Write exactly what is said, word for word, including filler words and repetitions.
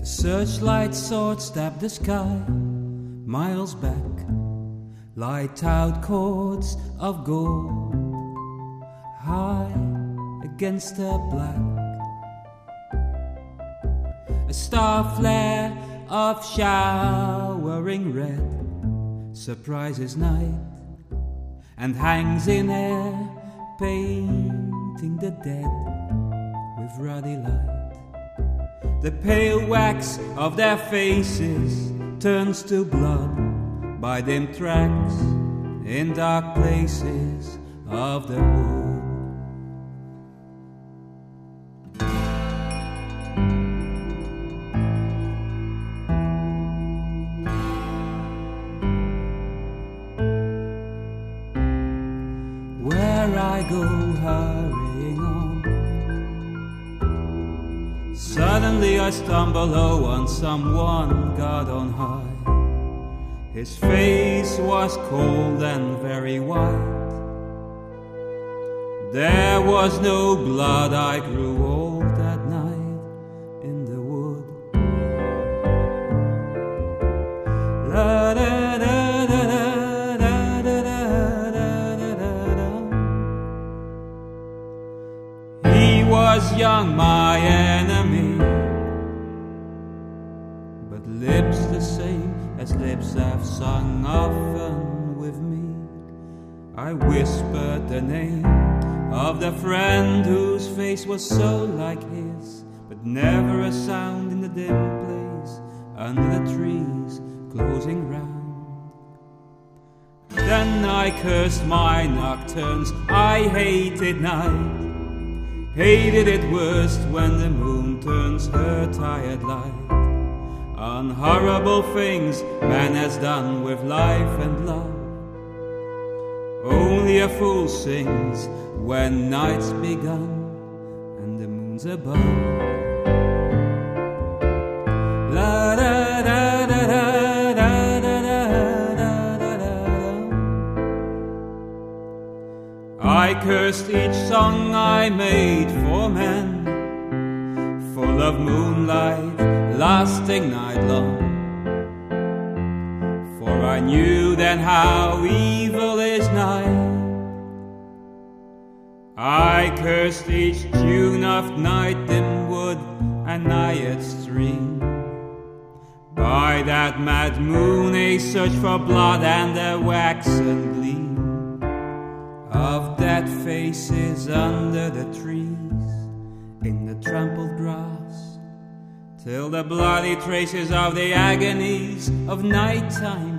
The searchlight sword stabbed the sky, miles back, light out chords of gold, high against the black. A star flare of showering red surprises night and hangs in air, painting the dead with ruddy light. The pale wax of their faces turns to blood by dim tracks in dark places of the wood. Where I go hurrying on, suddenly I stumble low on someone God on high. His face was cold and very white. There was no blood, I grew old that night in the wood. La da da da da da da da da. He was young, my enemy, but lips the same as lips have sung often with me. I whispered the name of the friend whose face was so like his, but never a sound in the dim place under the trees closing round. Then I cursed my nocturnes, I hated night, hated it worst when the moon turns her tired light on horrible things man has done with life and love. Only a fool sings when night's begun and the moon's above. La da da da da da da da da da. I cursed each song I made for men, full of moonlight, lasting night long. For I knew then how evil is night. I cursed each tune of night in wood and nigh stream. By that mad moon a search for blood and a waxen gleam of dead faces under the trees in the trampled grass, till the bloody traces of the agonies of nighttime